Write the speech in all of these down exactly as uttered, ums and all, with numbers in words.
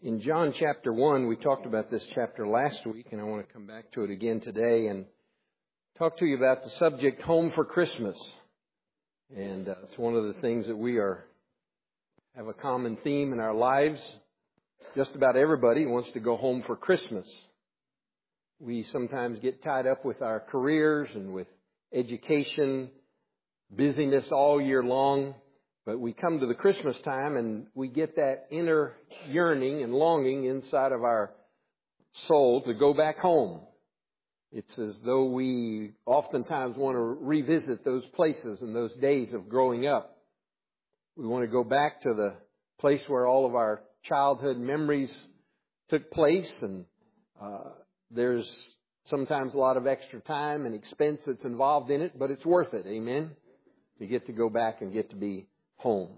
In John chapter one, we talked about this chapter last week, and I want to come back to it again today and talk to you about the subject, Home for Christmas. And uh, it's one of the things that we are have a common theme in our lives. Just about everybody wants to go home for Christmas. We sometimes get tied up with our careers and with education, busyness all year long. But we come to the Christmas time and we get that inner yearning and longing inside of our soul to go back home. It's as though we oftentimes want to revisit those places and those days of growing up. We want to go back to the place where all of our childhood memories took place, and uh, there's sometimes a lot of extra time and expense that's involved in it, but it's worth it, amen, to get to go back and get to be home.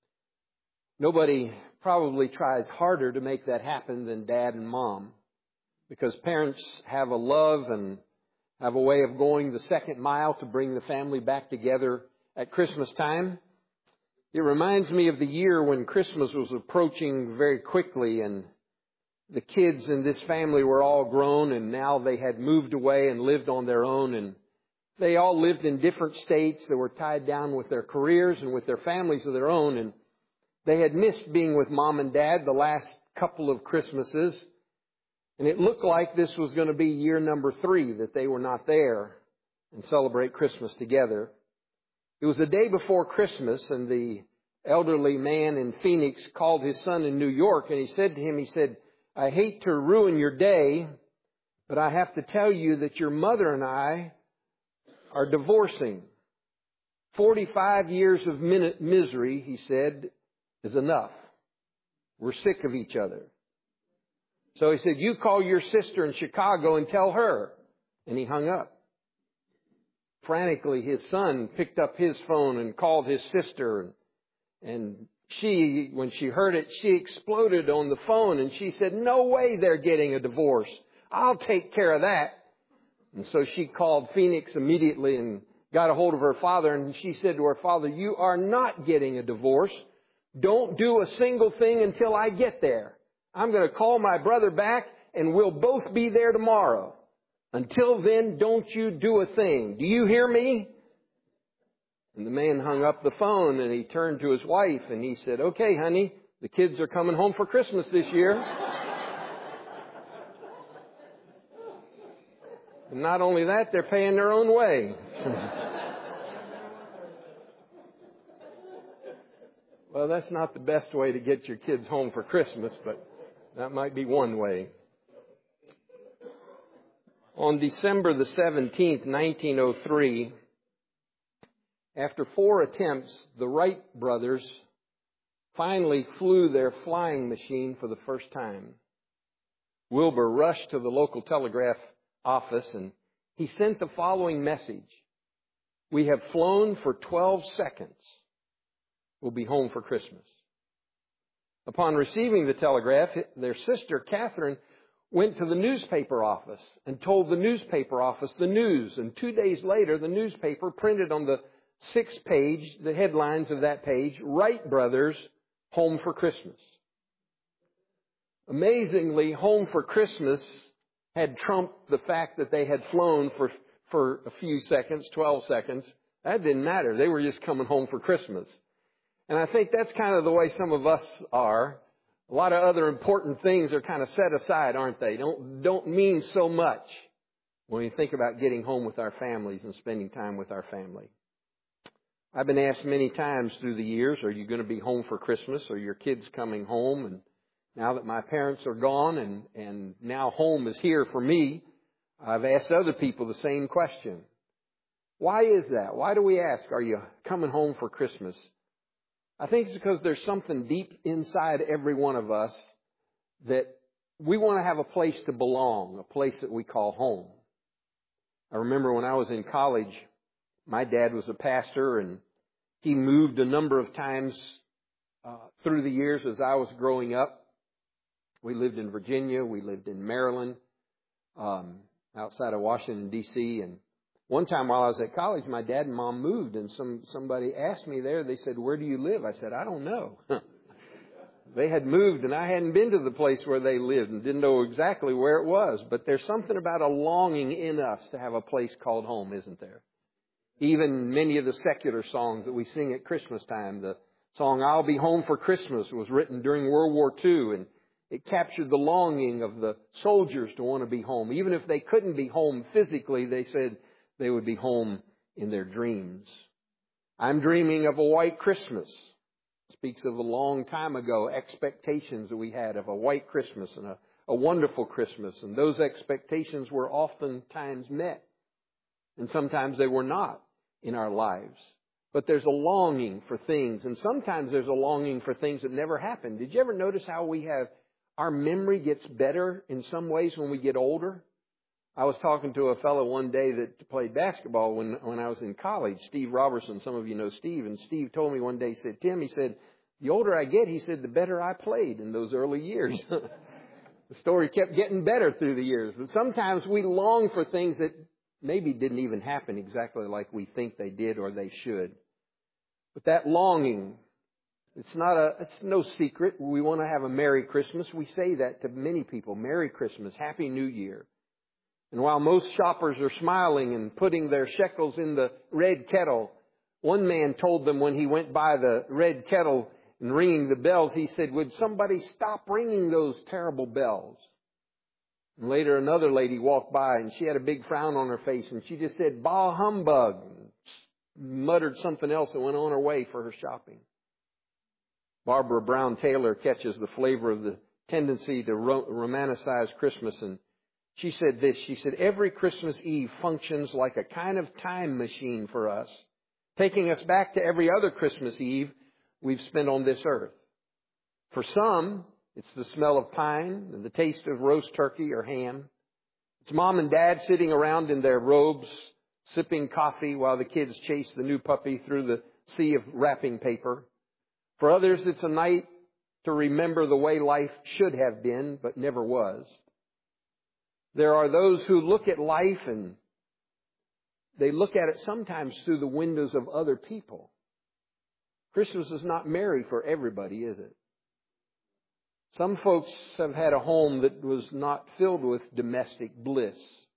Nobody probably tries harder to make that happen than Dad and Mom, because parents have a love and have a way of going the second mile to bring the family back together at Christmas time. It reminds me of the year when Christmas was approaching very quickly, and the kids in this family were all grown, and now they had moved away and lived on their own, and they all lived in different states that were tied down with their careers and with their families of their own. And they had missed being with Mom and Dad the last couple of Christmases. And it looked like this was going to be year number three that they were not there and celebrate Christmas together. It was the day before Christmas, and the elderly man in Phoenix called his son in New York, and he said to him, he said, "I hate to ruin your day, but I have to tell you that your mother and I are divorcing. forty-five years of misery," he said, "is enough. We're sick of each other." So he said, "You call your sister in Chicago and tell her." And he hung up. Frantically, his son picked up his phone and called his sister. And, and she, when she heard it, she exploded on the phone, and she said, "No way they're getting a divorce. I'll take care of that." And so she called Phoenix immediately and got a hold of her father, and she said to her father, "You are not getting a divorce. Don't do a single thing until I get there. I'm going to call my brother back, and we'll both be there tomorrow. Until then, don't you do a thing. Do you hear me?" And the man hung up the phone, and he turned to his wife, and he said, "Okay, honey, the kids are coming home for Christmas this year." And not only that, they're paying their own way. Well, that's not the best way to get your kids home for Christmas, but that might be one way. On December the seventeenth, nineteen oh three, after four attempts, the Wright brothers finally flew their flying machine for the first time. Wilbur rushed to the local telegraph office, and he sent the following message: "We have flown for twelve seconds. We'll be home for Christmas." Upon receiving the telegraph, their sister, Catherine, went to the newspaper office and told the newspaper office the news. And two days later, the newspaper printed on the sixth page, the headlines of that page, "Wright Brothers, Home for Christmas." Amazingly, home for Christmas had trumped the fact that they had flown for, for a few seconds, twelve seconds. That didn't matter. They were just coming home for Christmas. And I think that's kind of the way some of us are. A lot of other important things are kind of set aside, aren't they? Don't, don't mean so much when we think about getting home with our families and spending time with our family. I've been asked many times through the years, are you going to be home for Christmas? Are your kids coming home? And now that my parents are gone and, and now home is here for me, I've asked other people the same question. Why is that? Why do we ask, are you coming home for Christmas? I think it's because there's something deep inside every one of us that we want to have a place to belong, a place that we call home. I remember when I was in college, my dad was a pastor, and he moved a number of times uh, through the years as I was growing up. We lived in Virginia. We lived in Maryland, um, outside of Washington, D C And one time while I was at college, my dad and Mom moved, and some somebody asked me there. They said, "Where do you live?" I said, "I don't know." They had moved and I hadn't been to the place where they lived and didn't know exactly where it was. But there's something about a longing in us to have a place called home, isn't there? Even many of the secular songs that we sing at Christmas time, the song I'll Be Home for Christmas was written during World War Two, and it captured the longing of the soldiers to want to be home. Even if they couldn't be home physically, they said they would be home in their dreams. I'm dreaming of a white Christmas. It speaks of a long time ago, expectations that we had of a white Christmas and a, a wonderful Christmas. And those expectations were oftentimes met. And sometimes they were not in our lives. But there's a longing for things. And sometimes there's a longing for things that never happened. Did you ever notice how we have, our memory gets better in some ways when we get older? I was talking to a fellow one day that played basketball when, when I was in college, Steve Robertson. Some of you know Steve. And Steve told me one day, he said, Tim, he said, the older I get, he said, the better I played in those early years. The story kept getting better through the years. But sometimes we long for things that maybe didn't even happen exactly like we think they did or they should. But that longing, it's not a, it's no secret. We want to have a Merry Christmas. We say that to many people. Merry Christmas. Happy New Year. And while most shoppers are smiling and putting their shekels in the red kettle, one man told them when he went by the red kettle and ringing the bells, he said, would somebody stop ringing those terrible bells? And later another lady walked by and she had a big frown on her face and she just said, bah humbug, and muttered something else and went on her way for her shopping. Barbara Brown Taylor catches the flavor of the tendency to ro- romanticize Christmas, and she said this, she said, every Christmas Eve functions like a kind of time machine for us, taking us back to every other Christmas Eve we've spent on this earth. For some, it's the smell of pine and the taste of roast turkey or ham. It's mom and dad sitting around in their robes, sipping coffee while the kids chase the new puppy through the sea of wrapping paper. For others, it's a night to remember the way life should have been, but never was. There are those who look at life and they look at it sometimes through the windows of other people. Christmas is not merry for everybody, is it? Some folks have had a home that was not filled with domestic bliss.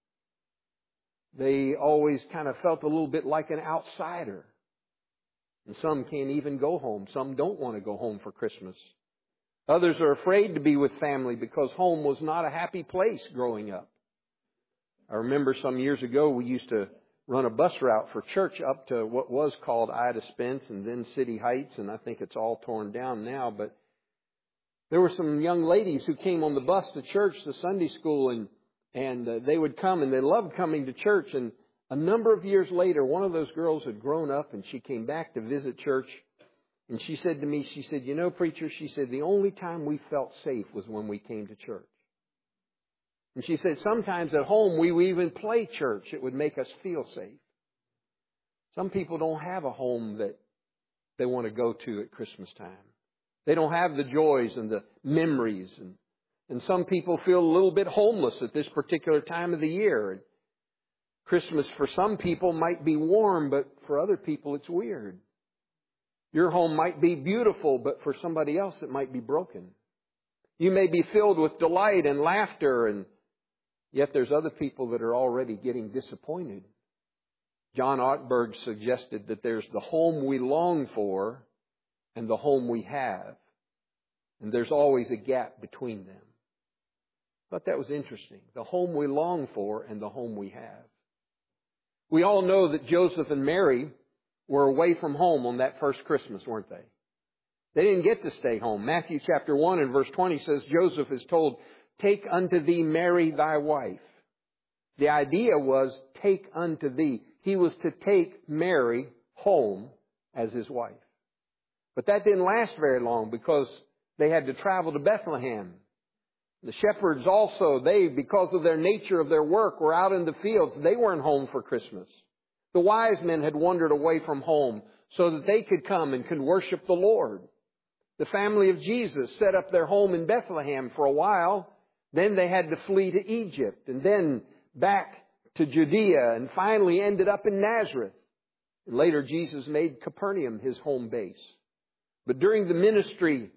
They always kind of felt a little bit like an outsider. And some can't even go home. Some don't want to go home for Christmas. Others are afraid to be with family because home was not a happy place growing up. I remember some years ago we used to run a bus route for church up to what was called Ida Spence and then City Heights, and I think it's all torn down now. But there were some young ladies who came on the bus to church, to Sunday school, and and uh, they would come and they loved coming to church. And a number of years later, one of those girls had grown up and she came back to visit church. And she said to me, she said, you know, preacher, she said, the only time we felt safe was when we came to church. And she said, sometimes at home we would even play church. It would make us feel safe. Some people don't have a home that they want to go to at Christmas time. They don't have the joys and the memories. And, and some people feel a little bit homeless at this particular time of the year. And Christmas for some people might be warm, but for other people it's weird. Your home might be beautiful, but for somebody else it might be broken. You may be filled with delight and laughter, and yet there's other people that are already getting disappointed. John Ortberg suggested that there's the home we long for and the home we have. And there's always a gap between them. I thought that was interesting. The home we long for and the home we have. We all know that Joseph and Mary were away from home on that first Christmas, weren't they? They didn't get to stay home. Matthew chapter one and verse twenty says, Joseph is told, take unto thee Mary thy wife. The idea was, take unto thee. He was to take Mary home as his wife. But that didn't last very long because they had to travel to Bethlehem. The shepherds also, they, because of their nature of their work, were out in the fields. They weren't home for Christmas. The wise men had wandered away from home so that they could come and could worship the Lord. The family of Jesus set up their home in Bethlehem for a while. Then they had to flee to Egypt and then back to Judea and finally ended up in Nazareth. And later Jesus made Capernaum his home base. But during the ministry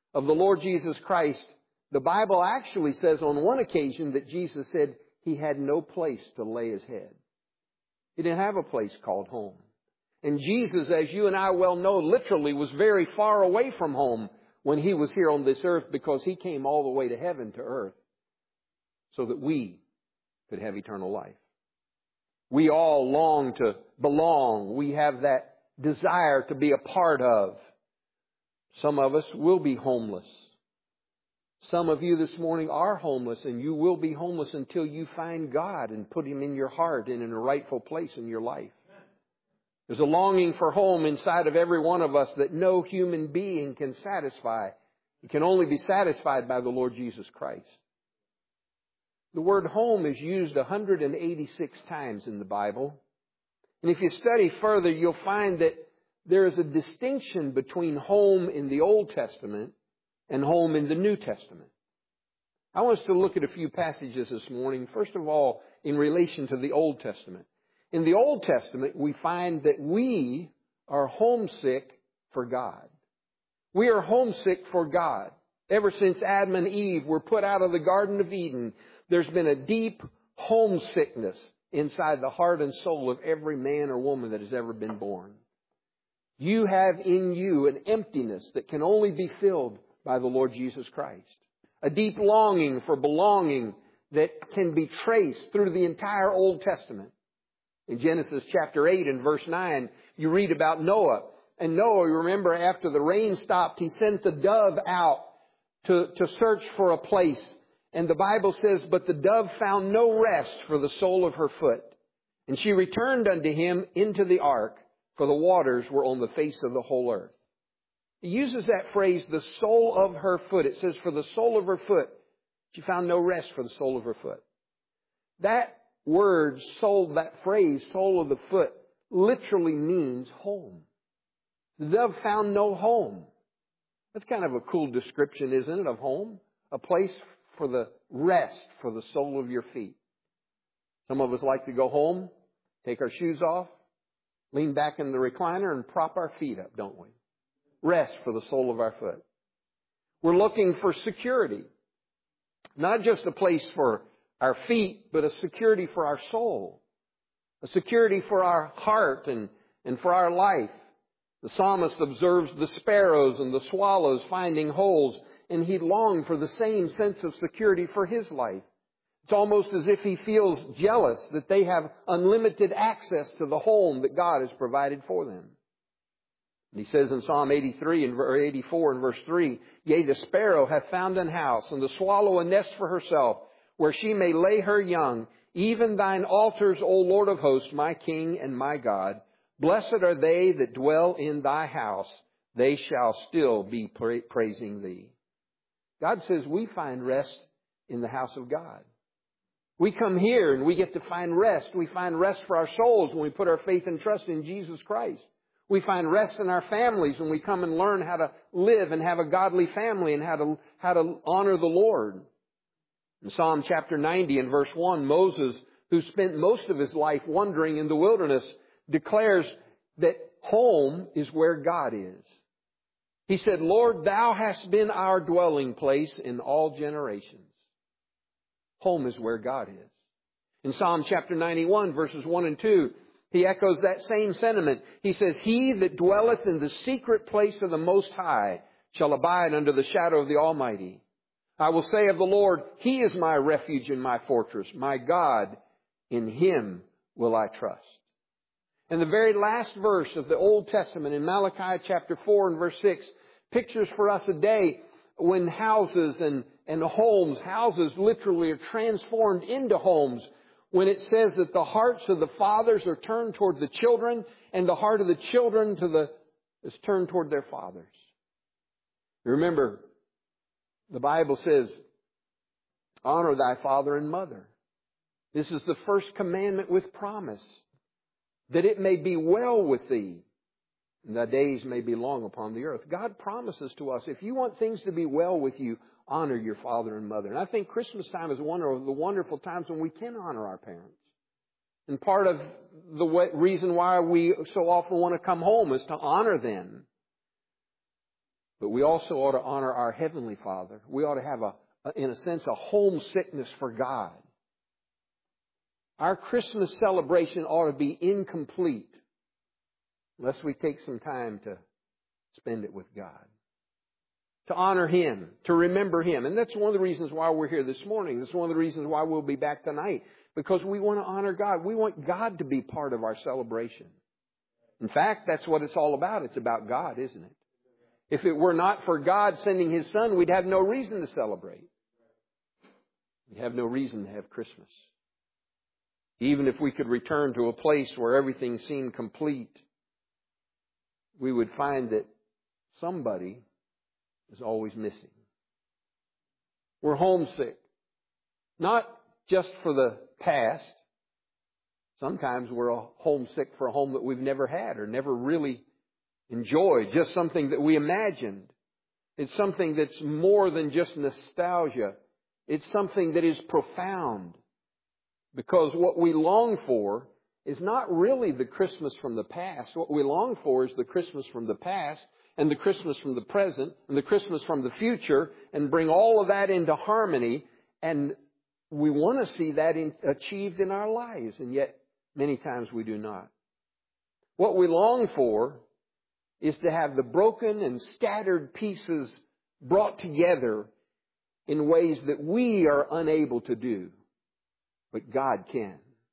of the Lord Jesus Christ, the Bible actually says on one occasion that Jesus said He had no place to lay His head. He didn't have a place called home. And Jesus, as you and I well know, literally was very far away from home when He was here on this earth, because He came all the way to heaven, to earth, so that we could have eternal life. We all long to belong. We have that desire to be a part of. Some of us will be homeless. Some of you this morning are homeless, and you will be homeless until you find God and put Him in your heart and in a rightful place in your life. There's a longing for home inside of every one of us that no human being can satisfy. It can only be satisfied by the Lord Jesus Christ. The word home is used one hundred eighty-six times in the Bible. And if you study further, you'll find that there is a distinction between home in the Old Testament and home in the New Testament. I want us to look at a few passages this morning. First of all, in relation to the Old Testament. In the Old Testament, we find that we are homesick for God. We are homesick for God. Ever since Adam and Eve were put out of the Garden of Eden, there's been a deep homesickness inside the heart and soul of every man or woman that has ever been born. You have in you an emptiness that can only be filled by the Lord Jesus Christ. A deep longing for belonging that can be traced through the entire Old Testament. In Genesis chapter eight and verse nine, you read about Noah. And Noah, you remember, after the rain stopped, he sent the dove out to, to search for a place. And the Bible says, but the dove found no rest for the sole of her foot. And she returned unto him into the ark, for the waters were on the face of the whole earth. He uses that phrase, the sole of her foot. It says, for the sole of her foot, she found no rest for the sole of her foot. That word, soul, that phrase, sole of the foot, literally means home. The dove found no home. That's kind of a cool description, isn't it, of home? A place for the rest for the sole of your feet. Some of us like to go home, take our shoes off, lean back in the recliner and prop our feet up, don't we? Rest for the sole of our foot. We're looking for security. Not just a place for our feet, but a security for our soul. A security for our heart and, and for our life. The psalmist observes the sparrows and the swallows finding holes, and he longed for the same sense of security for his life. It's almost as if he feels jealous that they have unlimited access to the home that God has provided for them. And he says in Psalm eighty-three and or eighty-four and verse three, yea, the sparrow hath found an house, and the swallow a nest for herself, where she may lay her young. Even thine altars, O Lord of hosts, my King and my God. Blessed are they that dwell in thy house. They shall still be pra- praising thee. God says we find rest in the house of God. We come here and we get to find rest. We find rest for our souls when we put our faith and trust in Jesus Christ. We find rest in our families when we come and learn how to live and have a godly family and how to, how to honor the Lord. In Psalm chapter ninety and verse one, Moses, who spent most of his life wandering in the wilderness, declares that home is where God is. He said, Lord, thou hast been our dwelling place in all generations. Home is where God is. In Psalm chapter ninety-one, verses one and two, he echoes that same sentiment. He says, he that dwelleth in the secret place of the Most High shall abide under the shadow of the Almighty. I will say of the Lord, He is my refuge and my fortress. My God, in Him will I trust. And the very last verse of the Old Testament in Malachi chapter four and verse six pictures for us a day when houses and, and homes, houses literally are transformed into homes. When it says that the hearts of the fathers are turned toward the children and the heart of the children to the, is turned toward their fathers. Remember, the Bible says, honor thy father and mother. This is the first commandment with promise, that it may be well with thee, and thy days may be long upon the earth. God promises to us, if you want things to be well with you, honor your father and mother. And I think Christmas time is one of the wonderful times when we can honor our parents. And part of the way, reason why we so often want to come home is to honor them. But we also ought to honor our Heavenly Father. We ought to have, a, a, in a sense, a homesickness for God. Our Christmas celebration ought to be incomplete unless we take some time to spend it with God. To honor Him, to remember Him. And that's one of the reasons why we're here this morning. That's one of the reasons why we'll be back tonight. Because we want to honor God. We want God to be part of our celebration. In fact, that's what it's all about. It's about God, isn't it? If it were not for God sending His Son, we'd have no reason to celebrate. We'd have no reason to have Christmas. Even if we could return to a place where everything seemed complete, we would find that somebody is always missing. We're homesick. Not just for the past. Sometimes we're homesick for a home that we've never had or never really enjoyed. Just something that we imagined. It's something that's more than just nostalgia. It's something that is profound. Because what we long for is not really the Christmas from the past. What we long for is the Christmas from the past and the Christmas from the present and the Christmas from the future, and bring all of that into harmony. And we want to see that in, achieved in our lives, and yet many times we do not. What we long for is to have the broken and scattered pieces brought together in ways that we are unable to do, but God can.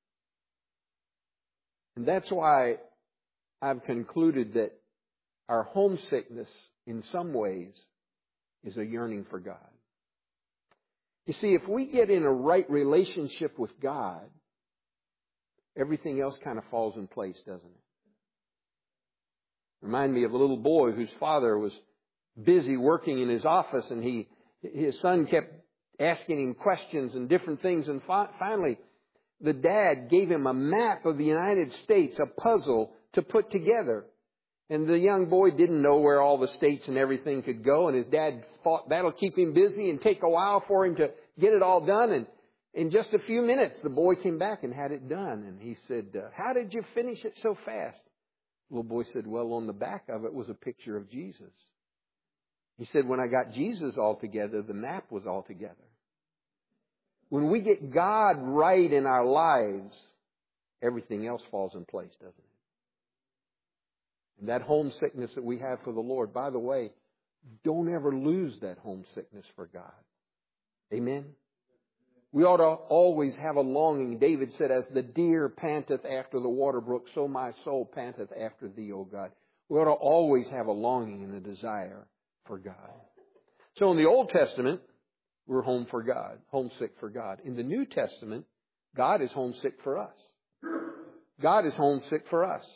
And that's why I've concluded that our homesickness in some ways is a yearning for God. You see, if we get in a right relationship with God, everything else kind of falls in place, doesn't it? Remind me of a little boy whose father was busy working in his office, and he his son kept asking him questions and different things, and fi- finally the dad gave him a map of the United States, a puzzle to put together. And the young boy didn't know where all the states and everything could go, and his dad thought that'll keep him busy and take a while for him to get it all done. And in just a few minutes, the boy came back and had it done. And he said, uh, how did you finish it so fast? The little boy said, well, on the back of it was a picture of Jesus. He said, when I got Jesus all together, the map was all together. When we get God right in our lives, everything else falls in place, doesn't it? And that homesickness that we have for the Lord, by the way, don't ever lose that homesickness for God. Amen? We ought to always have a longing. David said, as the deer panteth after the water brook, so my soul panteth after Thee, O God. We ought to always have a longing and a desire for God. So in the Old Testament, we're home for God, homesick for God. In the New Testament, God is homesick for us. God is homesick for us.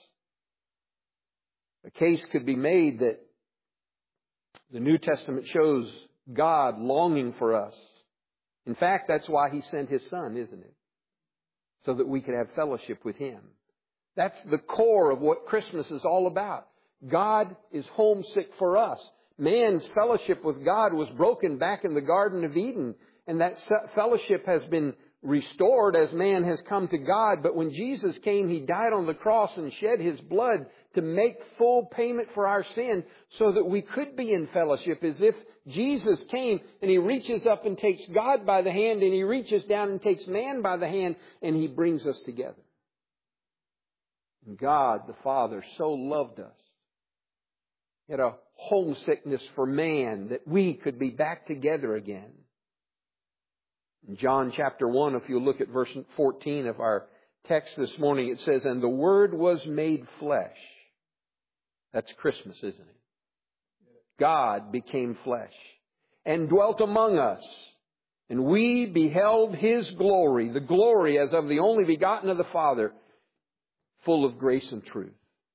A case could be made that the New Testament shows God longing for us. In fact, that's why He sent His Son, isn't it? So that we could have fellowship with Him. That's the core of what Christmas is all about. God is homesick for us. Man's fellowship with God was broken back in the Garden of Eden, and that fellowship has been restored as man has come to God. But when Jesus came, He died on the cross and shed His blood to make full payment for our sin so that we could be in fellowship, as if Jesus came and He reaches up and takes God by the hand, and He reaches down and takes man by the hand, and He brings us together. And God the Father so loved us. He had a homesickness for man that we could be back together again. In John chapter one, if you look at verse fourteen of our text this morning, it says, and the Word was made flesh. That's Christmas, isn't it? God became flesh and dwelt among us. And we beheld His glory, the glory as of the only begotten of the Father, full of grace and truth.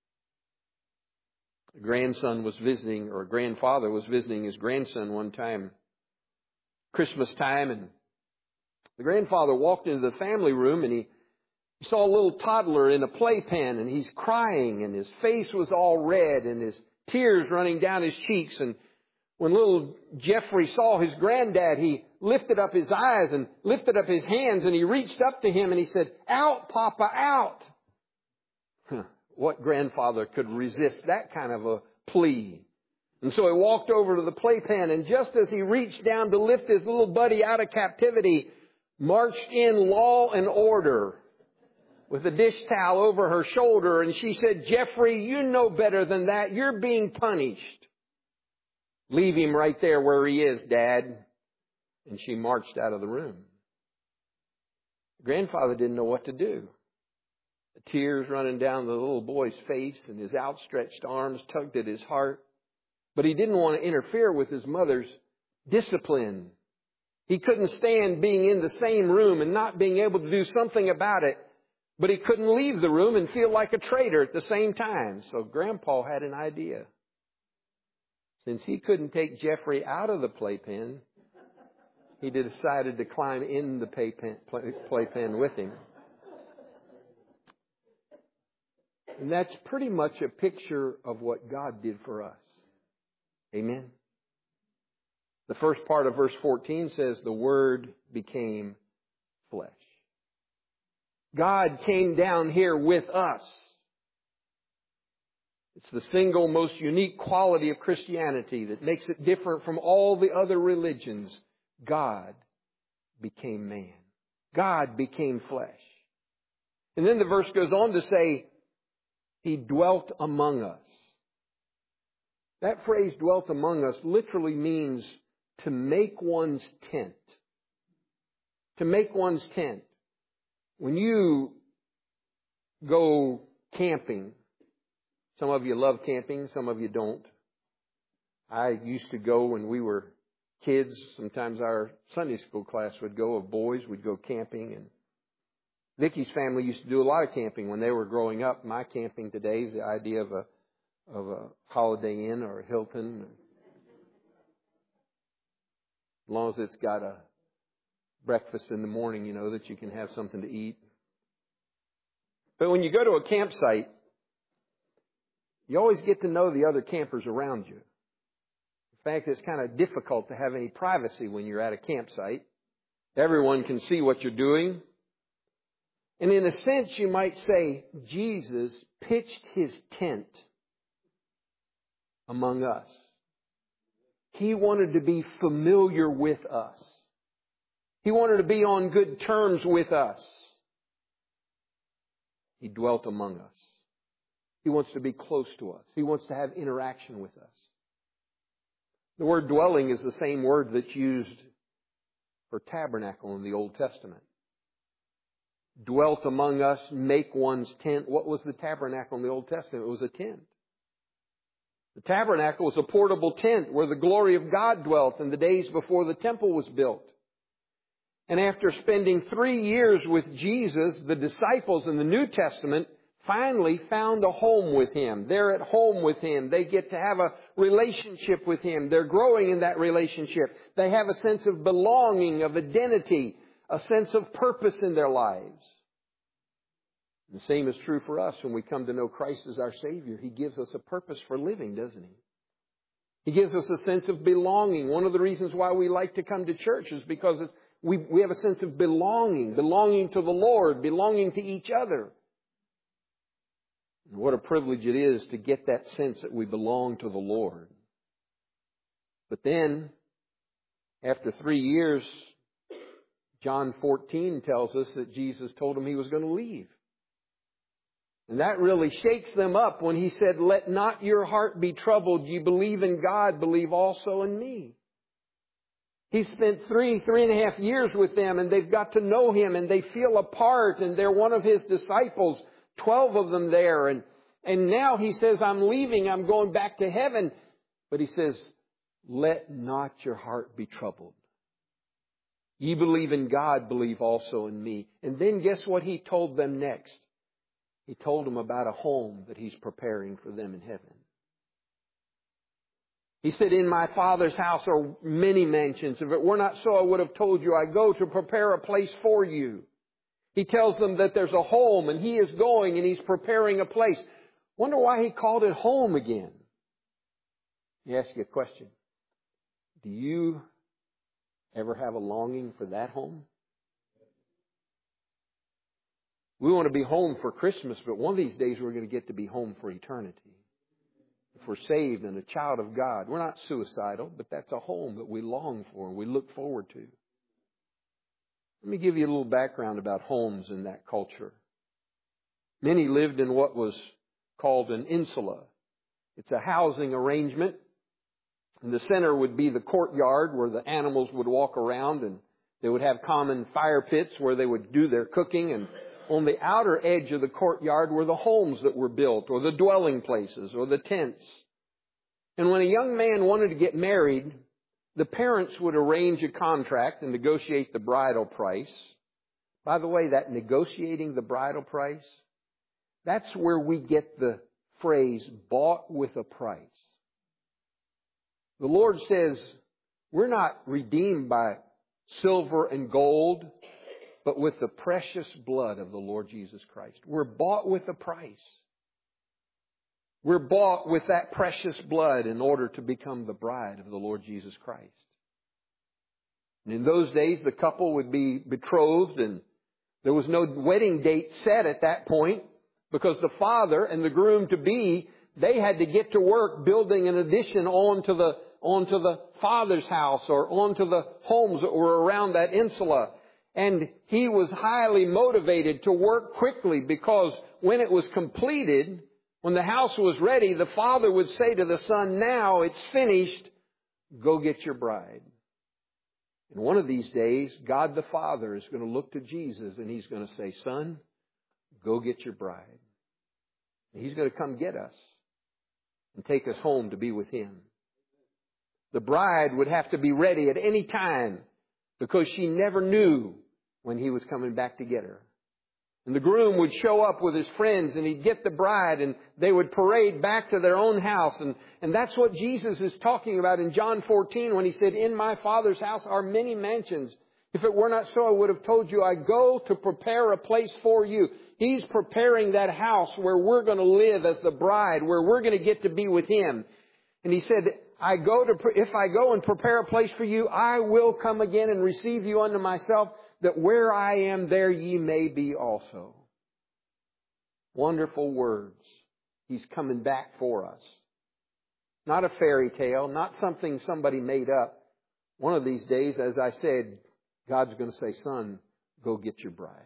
A grandson was visiting, or a grandfather was visiting his grandson one time, Christmas time, and the grandfather walked into the family room, and he He saw a little toddler in a playpen, and he's crying, and his face was all red, and his tears running down his cheeks. And when little Jeffrey saw his granddad, he lifted up his eyes and lifted up his hands, and he reached up to him and he said, out, Papa, out. Huh. What grandfather could resist that kind of a plea? And so he walked over to the playpen, and just as he reached down to lift his little buddy out of captivity, marched in law and order with a dish towel over her shoulder, and she said, "Jeffrey, you know better than that. You're being punished. Leave him right there where he is, Dad." And she marched out of the room. Grandfather didn't know what to do. The tears running down the little boy's face, and his outstretched arms tugged at his heart. But he didn't want to interfere with his mother's discipline. He couldn't stand being in the same room and not being able to do something about it. But he couldn't leave the room and feel like a traitor at the same time. So Grandpa had an idea. Since he couldn't take Jeffrey out of the playpen, he decided to climb in the playpen, playpen with him. And that's pretty much a picture of what God did for us. Amen. The first part of verse fourteen says, the Word became flesh. God came down here with us. It's the single most unique quality of Christianity that makes it different from all the other religions. God became man. God became flesh. And then the verse goes on to say, He dwelt among us. That phrase, dwelt among us, literally means to make one's tent. To make one's tent. When you go camping, some of you love camping, some of you don't. I used to go when we were kids. Sometimes our Sunday school class would go of boys. We'd go camping. And Vicky's family used to do a lot of camping when they were growing up. My camping today is the idea of a of a Holiday Inn or a Hilton. As long as it's got a breakfast in the morning, you know, that you can have something to eat. But when you go to a campsite, you always get to know the other campers around you. In fact, it's kind of difficult to have any privacy when you're at a campsite. Everyone can see what you're doing. And in a sense, you might say, Jesus pitched His tent among us. He wanted to be familiar with us. He wanted to be on good terms with us. He dwelt among us. He wants to be close to us. He wants to have interaction with us. The word dwelling is the same word that's used for tabernacle in the Old Testament. Dwelt among us, make one's tent. What was the tabernacle in the Old Testament? It was a tent. The tabernacle was a portable tent where the glory of God dwelt in the days before the temple was built. And after spending three years with Jesus, the disciples in the New Testament finally found a home with Him. They're at home with Him. They get to have a relationship with Him. They're growing in that relationship. They have a sense of belonging, of identity, a sense of purpose in their lives. The same is true for us when we come to know Christ as our Savior. He gives us a purpose for living, doesn't He? He gives us a sense of belonging. One of the reasons why we like to come to church is because it's, we, we have a sense of belonging, belonging to the Lord, belonging to each other. And what a privilege it is to get that sense that we belong to the Lord. But then, after three years, John fourteen tells us that Jesus told them He was going to leave. And that really shakes them up when He said, let not your heart be troubled. You believe in God, believe also in me. He spent three, three and a half years with them, and they've got to know Him, and they feel a part, and they're one of His disciples, twelve of them there. And, and now He says, I'm leaving, I'm going back to heaven. But He says, let not your heart be troubled. Ye believe in God, believe also in me. And then guess what He told them next? He told them about a home that He's preparing for them in heaven. He said, in my Father's house are many mansions. If it were not so, I would have told you. I go to prepare a place for you. He tells them that there's a home and He is going and He's preparing a place. Wonder why He called it home again. Let me ask you a question. Do you ever have a longing for that home? We want to be home for Christmas, but one of these days we're going to get to be home for eternity. if we're saved and a child of God, we're not suicidal, but that's a home that we long for and we look forward to. Let me give you a little background about homes in that culture. Many lived in what was called an insula. It's a housing arrangement. In the center would be the courtyard where the animals would walk around, and they would have common fire pits where they would do their cooking. And on the outer edge of the courtyard were the homes that were built, or the dwelling places, or the tents. And when a young man wanted to get married, the parents would arrange a contract and negotiate the bridal price. By the way, that negotiating the bridal price, that's where we get the phrase, bought with a price. The Lord says, we're not redeemed by silver and gold, but with the precious blood of the Lord Jesus Christ. We're bought with a price. We're bought with that precious blood in order to become the bride of the Lord Jesus Christ. And in those days, the couple would be betrothed, and there was no wedding date set at that point, because the father and the groom-to-be, they had to get to work building an addition onto the, onto the father's house or onto the homes that were around that insula. And he was highly motivated to work quickly, because when it was completed, when the house was ready, the father would say to the son, now it's finished, go get your bride. And one of these days, God the Father is going to look to Jesus and He's going to say, son, go get your bride. And He's going to come get us and take us home to be with Him. The bride would have to be ready at any time, because she never knew when He was coming back to get her. And the groom would show up with his friends, and he'd get the bride, and they would parade back to their own house. And, and that's what Jesus is talking about in John fourteen when He said, in my Father's house are many mansions. If it were not so, I would have told you, I go to prepare a place for you. He's preparing that house where we're going to live as the bride, where we're going to get to be with Him. And He said, I go to, if I go and prepare a place for you, I will come again and receive you unto myself, that where I am, there ye may be also. Wonderful words. He's coming back for us. Not a fairy tale, not something somebody made up. One of these days, as I said, God's going to say, son, go get your bride.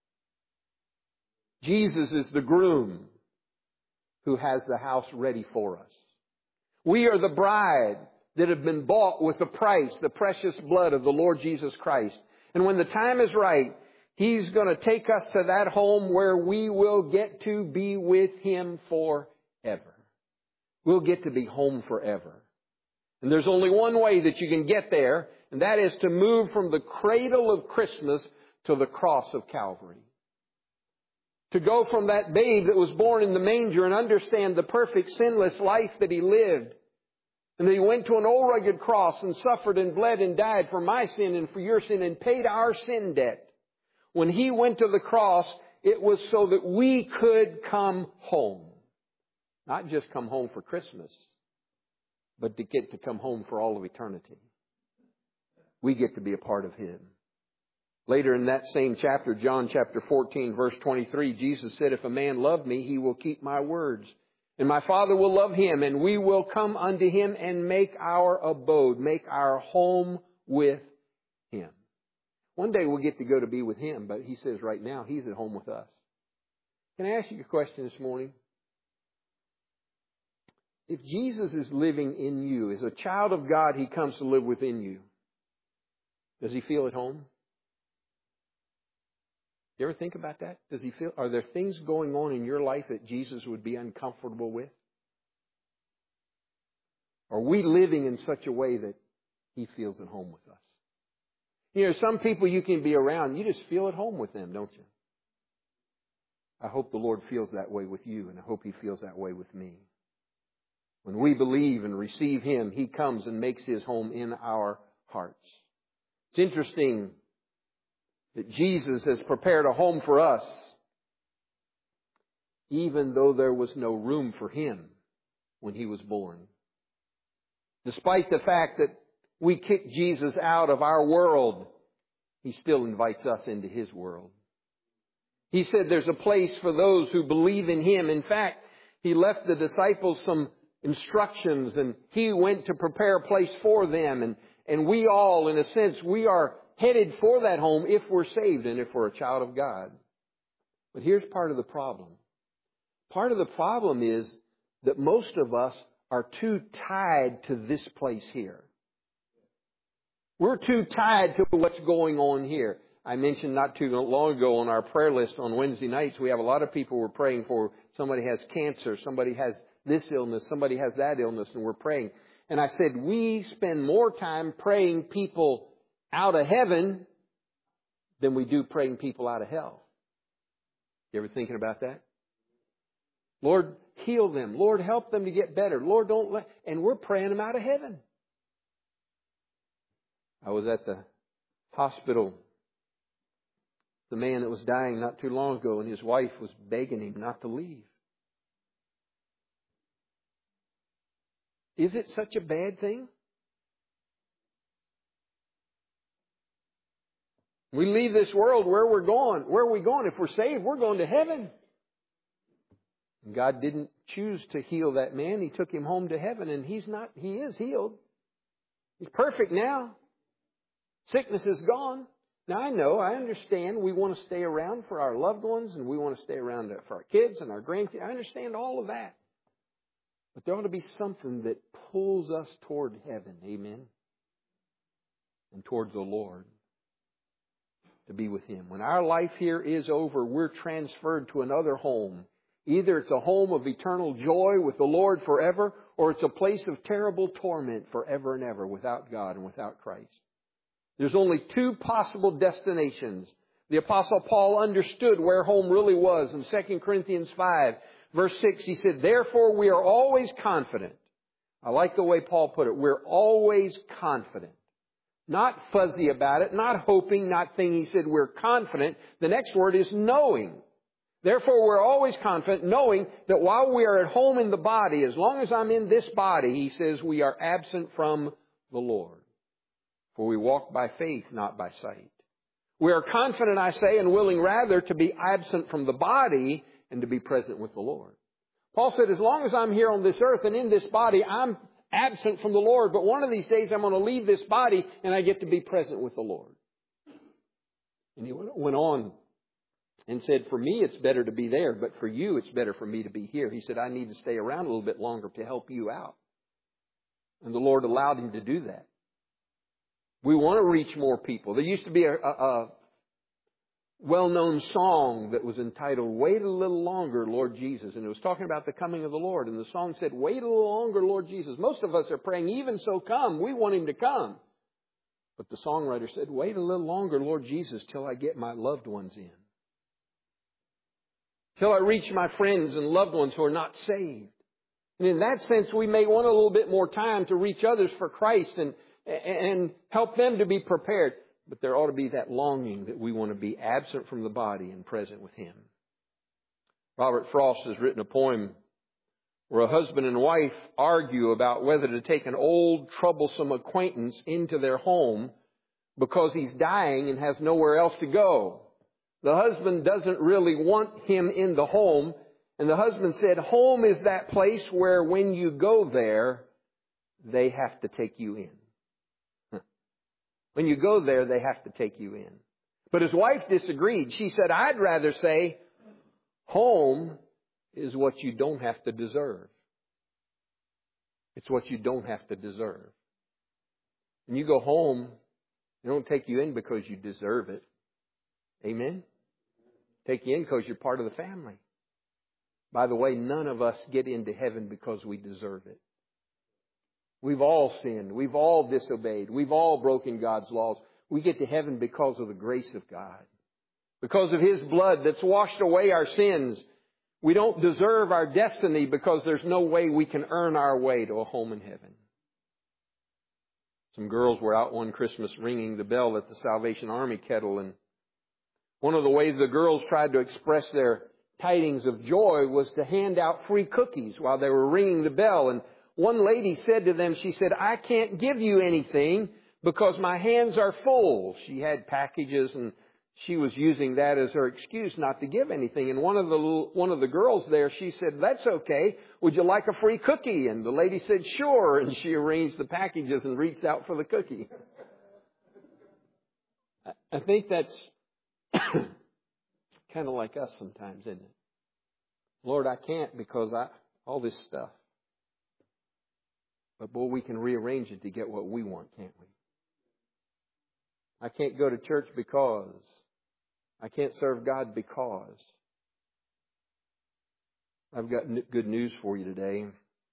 Jesus is the groom who has the house ready for us. We are the bride that have been bought with the price, the precious blood of the Lord Jesus Christ. And when the time is right, He's going to take us to that home where we will get to be with Him forever. We'll get to be home forever. And there's only one way that you can get there, and that is to move from the cradle of Christmas to the cross of Calvary. To go from that babe that was born in the manger and understand the perfect sinless life that He lived. And that He went to an old rugged cross and suffered and bled and died for my sin and for your sin and paid our sin debt. When He went to the cross, it was so that we could come home. Not just come home for Christmas, but to get to come home for all of eternity. We get to be a part of Him. Later in that same chapter, John chapter fourteen, verse twenty-three, Jesus said, if a man love me, he will keep my words. And my Father will love him, and we will come unto him and make our abode, make our home with Him. One day we'll get to go to be with Him, but He says right now He's at home with us. Can I ask you a question this morning? If Jesus is living in you, as a child of God, He comes to live within you. Does He feel at home? You ever think about that? Does He feel, are there things going on in your life that Jesus would be uncomfortable with? Are we living in such a way that He feels at home with us? You know, some people you can be around, you just feel at home with them, don't you? I hope the Lord feels that way with you, and I hope He feels that way with me. When we believe and receive Him, He comes and makes His home in our hearts. It's interesting that Jesus has prepared a home for us, even though there was no room for Him when He was born. Despite the fact that we kicked Jesus out of our world, He still invites us into His world. He said there's a place for those who believe in Him. In fact, He left the disciples some instructions, and He went to prepare a place for them. And, and we all, in a sense, we are headed for that home if we're saved and if we're a child of God. But here's part of the problem. Part of the problem is that most of us are too tied to this place here. We're too tied to what's going on here. I mentioned not too long ago on our prayer list on Wednesday nights, we have a lot of people we're praying for. Somebody has cancer, somebody has this illness, somebody has that illness, and we're praying. And I said, we spend more time praying people out of heaven than we do praying people out of hell. You ever thinking about that? Lord, heal them. Lord, help them to get better. Lord, don't let... And we're praying them out of heaven. I was at the hospital. The man that was dying not too long ago, and his wife was begging him not to leave. Is it such a bad thing? We leave this world, where we're going. Where are we going? If we're saved, we're going to heaven. And God didn't choose to heal that man. He took him home to heaven, and he's not, he is healed. He's perfect now. Sickness is gone. Now, I know, I understand we want to stay around for our loved ones, and we want to stay around for our kids and our grandkids. I understand all of that. But there ought to be something that pulls us toward heaven. Amen. And toward the Lord. To be with Him. When our life here is over, we're transferred to another home. Either it's a home of eternal joy with the Lord forever, or it's a place of terrible torment forever and ever without God and without Christ. There's only two possible destinations. The Apostle Paul understood where home really was. In Second Corinthians five, verse six, he said, therefore we are always confident. I like the way Paul put it. We're always confident. Not fuzzy about it, not hoping, not thinking. He said we're confident. The next word is knowing. Therefore, we're always confident, knowing that while we are at home in the body, as long as I'm in this body, he says we are absent from the Lord. For we walk by faith, not by sight. We are confident, I say, and willing rather to be absent from the body and to be present with the Lord. Paul said, as long as I'm here on this earth and in this body, I'm absent from the Lord. But one of these days I'm going to leave this body and I get to be present with the Lord. And he went on and said, for me it's better to be there, but for you it's better for me to be here. He said, I need to stay around a little bit longer to help you out. And the Lord allowed him to do that. We want to reach more people. There used to be a, a, a well-known song that was entitled, Wait a Little Longer, Lord Jesus. And it was talking about the coming of the Lord. And the song said, Wait a little longer, Lord Jesus. Most of us are praying, even so come. We want Him to come. But the songwriter said, wait a little longer, Lord Jesus, till I get my loved ones in. Till I reach my friends and loved ones who are not saved. And in that sense, we may want a little bit more time to reach others for Christ and and help them to be prepared. But there ought to be that longing that we want to be absent from the body and present with Him. Robert Frost has written a poem where a husband and wife argue about whether to take an old, troublesome acquaintance into their home because he's dying and has nowhere else to go. The husband doesn't really want him in the home. And the husband said, home is that place where when you go there, they have to take you in. When you go there, they have to take you in. But his wife disagreed. She said, I'd rather say, home is what you don't have to deserve. It's what you don't have to deserve. When you go home, they don't take you in because you deserve it. Amen? Take you in because you're part of the family. By the way, none of us get into heaven because we deserve it. We've all sinned. We've all disobeyed. We've all broken God's laws. We get to heaven because of the grace of God. Because of His blood that's washed away our sins. We don't deserve our destiny because there's no way we can earn our way to a home in heaven. Some girls were out one Christmas ringing the bell at the Salvation Army kettle, and one of the ways the girls tried to express their tidings of joy was to hand out free cookies while they were ringing the bell. And one lady said to them, she said, I can't give you anything because my hands are full. She had packages and she was using that as her excuse not to give anything. And one of the little, one of the girls there, she said, "That's okay. Would you like a free cookie?" And the lady said, "Sure." And she arranged the packages and reached out for the cookie. I think that's kind of like us sometimes, isn't it? Lord, I can't because I all this stuff. But boy, we can rearrange it to get what we want, can't we? I can't go to church because. I can't serve God because. I've got good news for you today.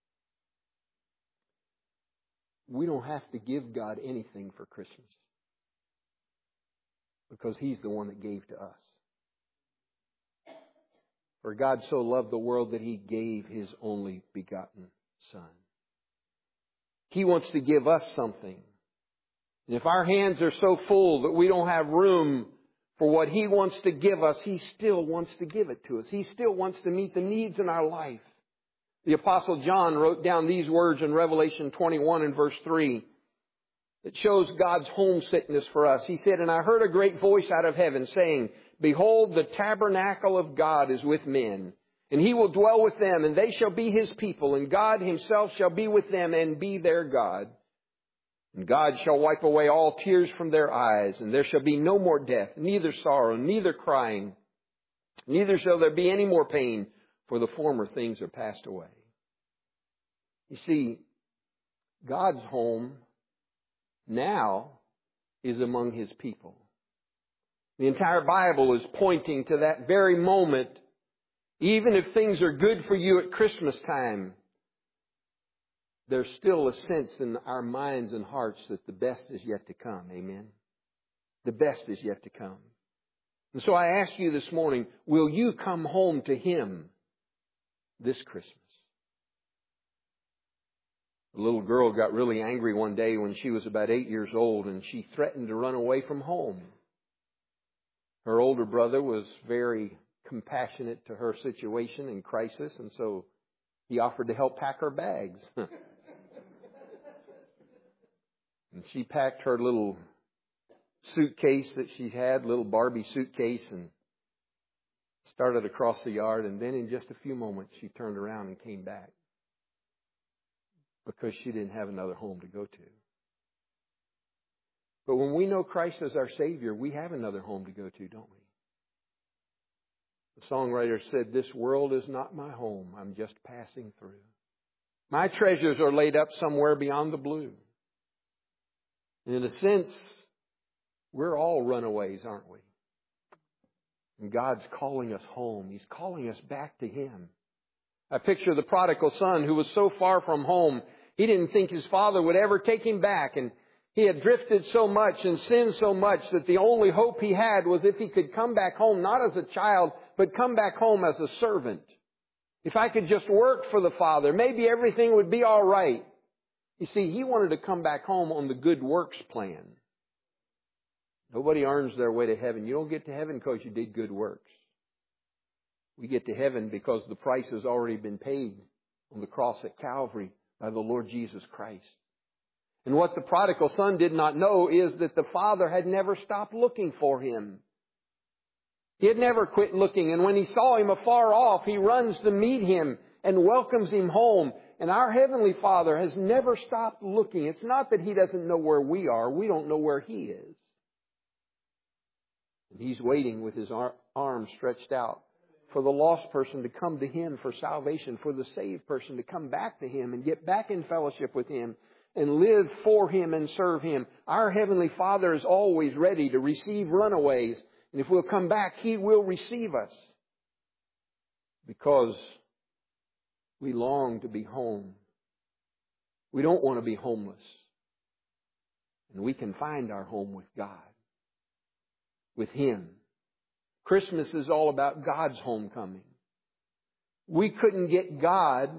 We don't have to give God anything for Christmas, because He's the one that gave to us. For God so loved the world that He gave His only begotten Son. He wants to give us something. And if our hands are so full that we don't have room for what He wants to give us, He still wants to give it to us. He still wants to meet the needs in our life. The Apostle John wrote down these words in Revelation twenty-one and verse three. It shows God's homesickness for us. He said, "And I heard a great voice out of heaven saying, Behold, the tabernacle of God is with men, and He will dwell with them, and they shall be His people, and God Himself shall be with them and be their God. And God shall wipe away all tears from their eyes, and there shall be no more death, neither sorrow, neither crying, neither shall there be any more pain, for the former things are passed away." You see, God's home now is among His people. The entire Bible is pointing to that very moment. Even if things are good for you at Christmas time, there's still a sense in our minds and hearts that the best is yet to come. Amen? The best is yet to come. And so I ask you this morning, will you come home to Him this Christmas? A little girl got really angry one day when she was about eight years old, and she threatened to run away from home. Her older brother was very compassionate to her situation and crisis, and so he offered to help pack her bags. And she packed her little suitcase that she had, little Barbie suitcase, and started across the yard. And then in just a few moments, she turned around and came back, because she didn't have another home to go to. But when we know Christ as our Savior, we have another home to go to, don't we? The songwriter said, "This world is not my home. I'm just passing through. My treasures are laid up somewhere beyond the blue." And in a sense, we're all runaways, aren't we? And God's calling us home. He's calling us back to Him. I picture the prodigal son who was so far from home, he didn't think his father would ever take him back. And he had drifted so much and sinned so much that the only hope he had was if he could come back home, not as a child, but come back home as a servant. If I could just work for the Father, maybe everything would be all right. You see, he wanted to come back home on the good works plan. Nobody earns their way to heaven. You don't get to heaven because you did good works. We get to heaven because the price has already been paid on the cross at Calvary by the Lord Jesus Christ. And what the prodigal son did not know is that the Father had never stopped looking for him. He had never quit looking. And when he saw him afar off, he runs to meet him and welcomes him home. And our Heavenly Father has never stopped looking. It's not that He doesn't know where we are. We don't know where He is. And He's waiting with His ar- arms stretched out for the lost person to come to Him for salvation, for the saved person to come back to Him and get back in fellowship with Him and live for Him and serve Him. Our Heavenly Father is always ready to receive runaways. And if we'll come back, He will receive us, because we long to be home. We don't want to be homeless. And we can find our home with God, with Him. Christmas is all about God's homecoming. We couldn't get God,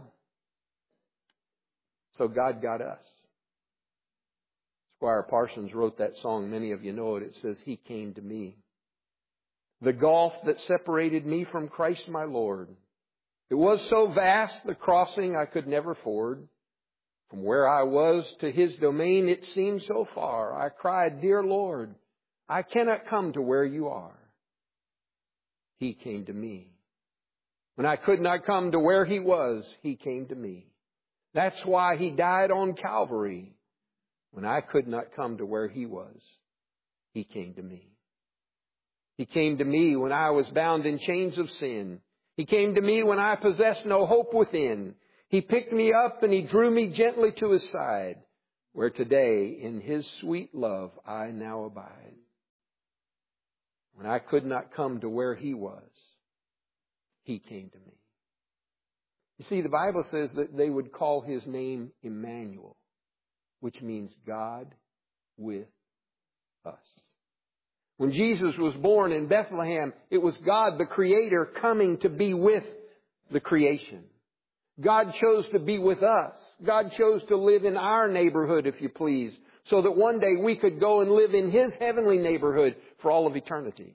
so God got us. Squire Parsons wrote that song. Many of you know it. It says, "He came to me. The gulf that separated me from Christ my Lord. It was so vast, the crossing I could never ford. From where I was to His domain, it seemed so far. I cried, 'Dear Lord, I cannot come to where you are. He came to me. When I could not come to where He was, He came to me. That's why He died on Calvary. When I could not come to where He was, He came to me. He came to me when I was bound in chains of sin. He came to me when I possessed no hope within. He picked me up and He drew me gently to His side, where today in His sweet love I now abide. When I could not come to where He was, He came to me. You see, the Bible says that they would call His name Emmanuel, which means God with us. When Jesus was born in Bethlehem, it was God, the Creator, coming to be with the creation. God chose to be with us. God chose to live in our neighborhood, if you please, so that one day we could go and live in His heavenly neighborhood for all of eternity.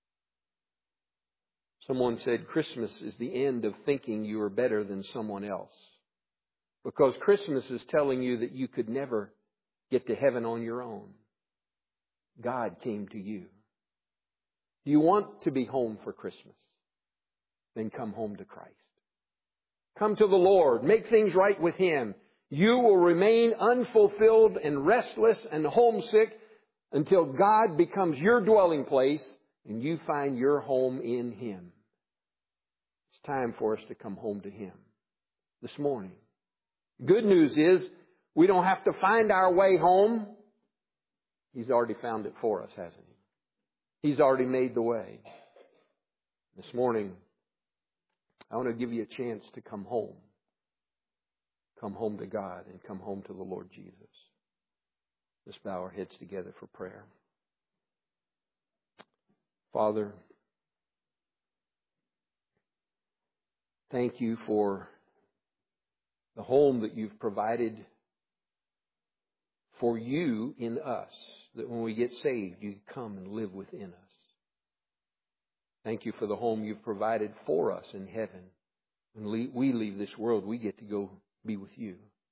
Someone said Christmas is the end of thinking you are better than someone else. Because Christmas is telling you that you could never get to heaven on your own. God came to you. Do you want to be home for Christmas? Then come home to Christ. Come to the Lord. Make things right with Him. You will remain unfulfilled and restless and homesick until God becomes your dwelling place and you find your home in Him. It's time for us to come home to Him this morning. Good news is we don't have to find our way home. He's already found it for us, hasn't He? He's already made the way. This morning, I want to give you a chance to come home. Come home to God and come home to the Lord Jesus. Let's bow our heads together for prayer. Father, thank You for the home that You've provided for You in us, that when we get saved, You come and live within us. Thank You for the home You've provided for us in heaven. When we leave this world, we get to go be with You.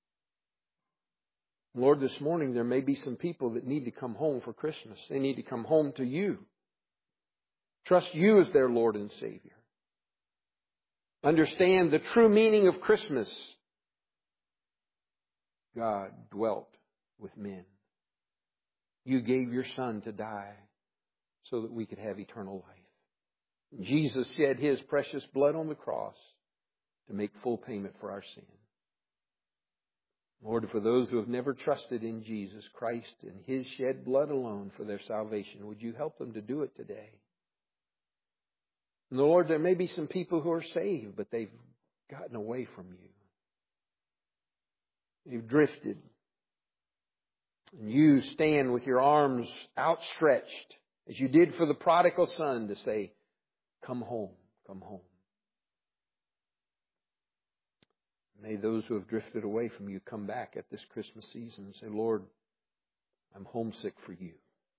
Lord, this morning there may be some people that need to come home for Christmas. They need to come home to You. Trust You as their Lord and Savior. Understand the true meaning of Christmas. God dwelt with men. You gave Your Son to die so that we could have eternal life. Jesus shed His precious blood on the cross to make full payment for our sin. Lord, for those who have never trusted in Jesus Christ and His shed blood alone for their salvation, would You help them to do it today? And Lord, there may be some people who are saved, but they've gotten away from You. They've drifted. And You stand with Your arms outstretched, as You did for the prodigal son, to say, come home, come home. May those who have drifted away from You come back at this Christmas season and say, Lord, I'm homesick for You.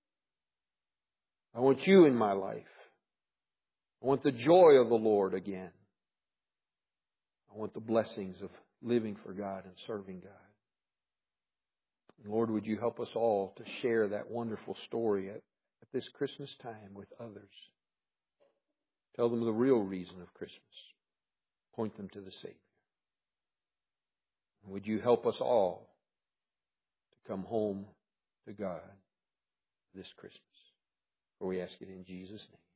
I want You in my life. I want the joy of the Lord again. I want the blessings of living for God and serving God. And Lord, would You help us all to share that wonderful story at, at this Christmas time with others. Tell them the real reason of Christmas. Point them to the Savior. And would You help us all to come home to God this Christmas? For we ask it in Jesus' name.